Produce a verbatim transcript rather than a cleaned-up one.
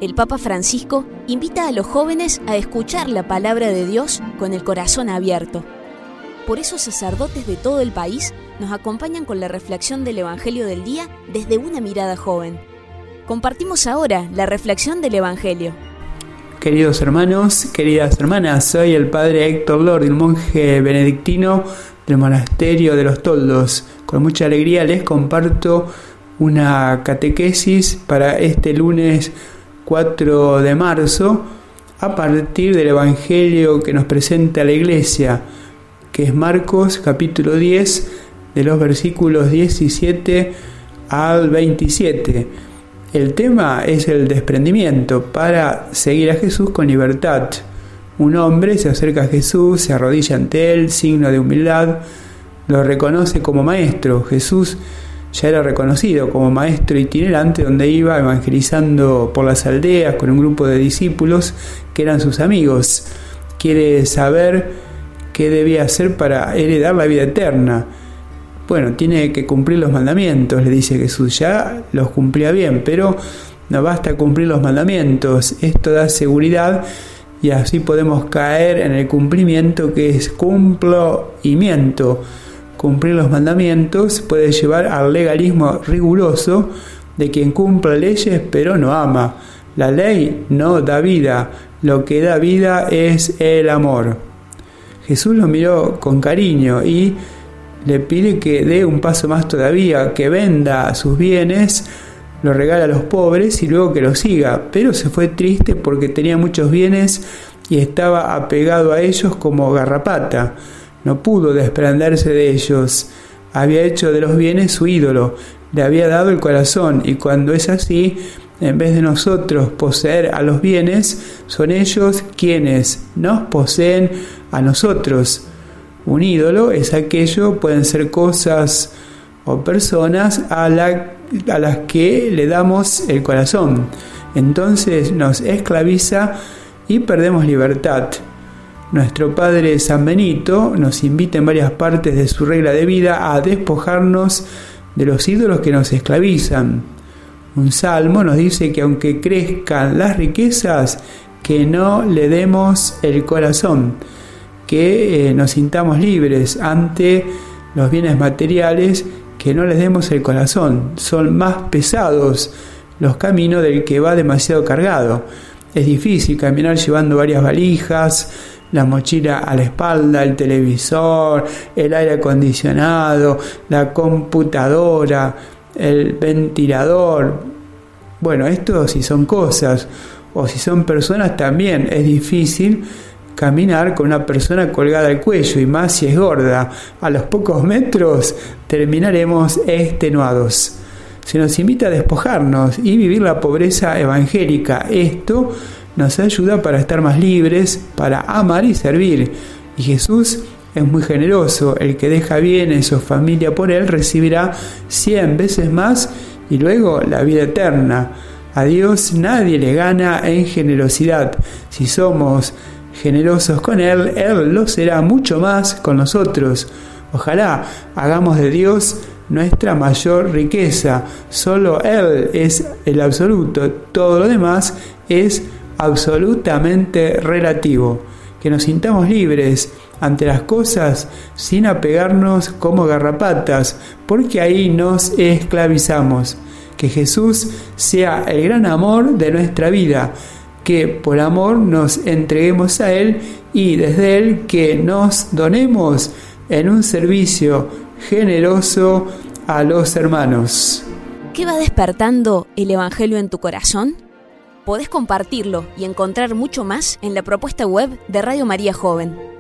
el Papa Francisco invita a los jóvenes a escuchar la palabra de Dios con el corazón abierto. Por eso sacerdotes de todo el país nos acompañan con la reflexión del Evangelio del día desde una mirada joven. Compartimos ahora la reflexión del Evangelio. Queridos hermanos, queridas hermanas, soy el padre Héctor Lordi, un monje benedictino del monasterio de los Toldos. Con mucha alegría les comparto una catequesis para este lunes cuatro de marzo a partir del Evangelio que nos presenta la Iglesia, que es Marcos capítulo diez, de los versículos diecisiete al veintisiete. El tema es el desprendimiento para seguir a Jesús con libertad. Un hombre se acerca a Jesús, se arrodilla ante él, signo de humildad, lo reconoce como maestro. Jesús ya era reconocido como maestro itinerante, donde iba evangelizando por las aldeas con un grupo de discípulos que eran sus amigos. Quiere saber qué debía hacer para heredar la vida eterna. Bueno, tiene que cumplir los mandamientos, le dice Jesús. Ya los cumplía bien, pero no basta cumplir los mandamientos. Esto da seguridad y así podemos caer en el cumplimiento, que es cumplo y miento. Cumplir los mandamientos puede llevar al legalismo riguroso de quien cumple leyes pero no ama. La ley no da vida, lo que da vida es el amor. Jesús lo miró con cariño y le pide que dé un paso más todavía, que venda sus bienes, lo regala a los pobres y luego que lo siga. Pero se fue triste porque tenía muchos bienes y estaba apegado a ellos como garrapata. No pudo desprenderse de ellos. Había hecho de los bienes su ídolo, le había dado el corazón, y cuando es así, en vez de nosotros poseer a los bienes, son ellos quienes nos poseen a nosotros. Un ídolo es aquello, pueden ser cosas o personas a, la, a las que le damos el corazón. Entonces nos esclaviza y perdemos libertad. Nuestro Padre San Benito nos invita en varias partes de su regla de vida a despojarnos de los ídolos que nos esclavizan. Un salmo nos dice que aunque crezcan las riquezas, que no le demos el corazón, que eh, nos sintamos libres ante los bienes materiales, que no les demos el corazón. Son más pesados los caminos del que va demasiado cargado. Es difícil caminar llevando varias valijas, la mochila a la espalda, el televisor, el aire acondicionado, la computadora, el ventilador. Bueno, esto si son cosas, o si son personas también es difícil caminar con una persona colgada al cuello, y más si es gorda. A los pocos metros terminaremos extenuados. Se nos invita a despojarnos y vivir la pobreza evangélica. Esto nos ayuda para estar más libres, para amar y servir. Y Jesús es muy generoso. El que deja bienes o familia por él recibirá cien veces más y luego la vida eterna. A Dios nadie le gana en generosidad. Si somos generosos con Él, Él lo será mucho más con nosotros. Ojalá hagamos de Dios nuestra mayor riqueza. Solo Él es el absoluto. Todo lo demás es absolutamente relativo. Que nos sintamos libres ante las cosas sin apegarnos como garrapatas, porque ahí nos esclavizamos. Que Jesús sea el gran amor de nuestra vida, que por amor nos entreguemos a Él y desde Él que nos donemos en un servicio generoso a los hermanos. ¿Qué va despertando el Evangelio en tu corazón? Podés compartirlo y encontrar mucho más en la propuesta web de Radio María Joven.